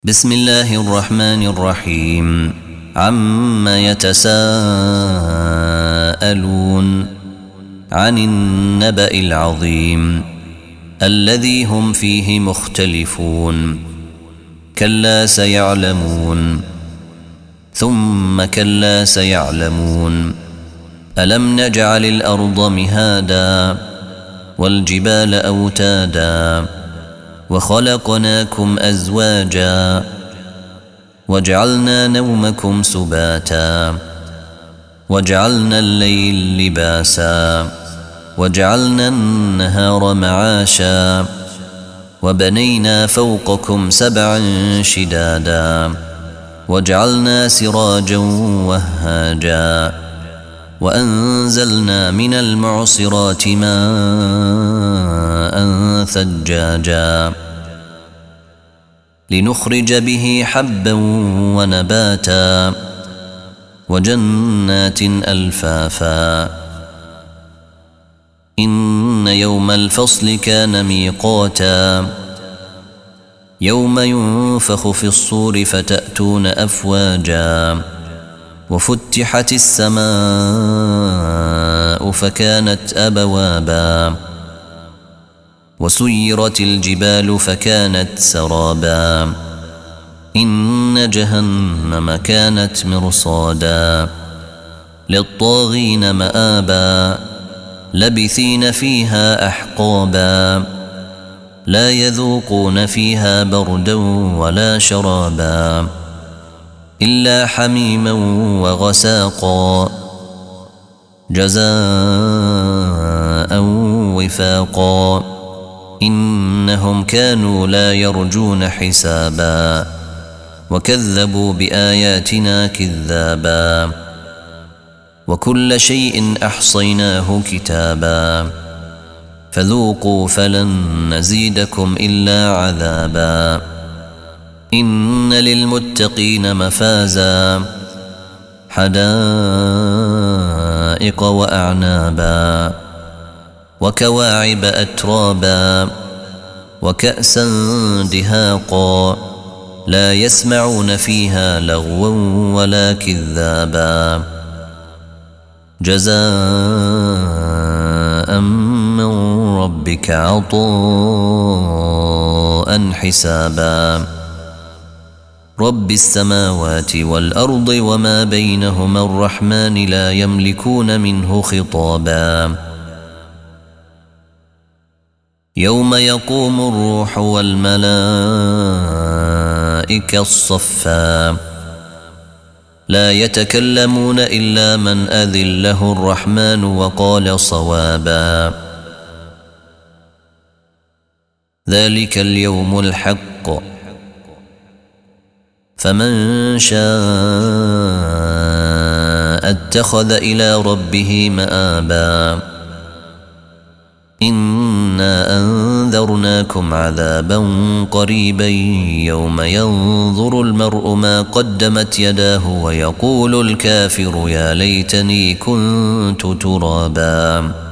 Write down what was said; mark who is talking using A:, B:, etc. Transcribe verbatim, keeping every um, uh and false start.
A: بسم الله الرحمن الرحيم عما يتساءلون عن النبأ العظيم الذي هم فيه مختلفون كلا سيعلمون ثم كلا سيعلمون ألم نجعل الأرض مهادا والجبال أوتادا وخلقناكم أزواجا وجعلنا نومكم سباتا وجعلنا الليل لباسا وجعلنا النهار معاشا وبنينا فوقكم سبعا شدادا وجعلنا سراجا وهاجا وأنزلنا من المعصرات ماء ثجاجا لنخرج به حبا ونباتا وجنات ألفافا إن يوم الفصل كان ميقاتا يوم ينفخ في الصور فتأتون أفواجا وفتحت السماء فكانت أبوابا وسيرت الجبال فكانت سرابا إن جهنم كانت مرصادا للطاغين مآبا لبثين فيها أحقابا لا يذوقون فيها بردا ولا شرابا إلا حميما وغساقا جزاء وفاقا إنهم كانوا لا يرجون حسابا وكذبوا بآياتنا كذابا وكل شيء أحصيناه كتابا فذوقوا فلن نزيدكم إلا عذابا إن للمتقين مفازا حدائق وأعنابا وكواعب أترابا وكأسا دهاقا لا يسمعون فيها لغوا ولا كذابا جزاء من ربك عطاء حسابا رب السماوات والأرض وما بينهما الرحمن لا يملكون منه خطابا يوم يقوم الروح والملائكة صفا لا يتكلمون إلا من أذن له الرحمن وقال صوابا ذلك اليوم الحق فمن شاء اتخذ إلى ربه مآبا إنا أنذرناكم عذابا قريبا يوم ينظر المرء ما قدمت يداه ويقول الكافر يا ليتني كنت ترابا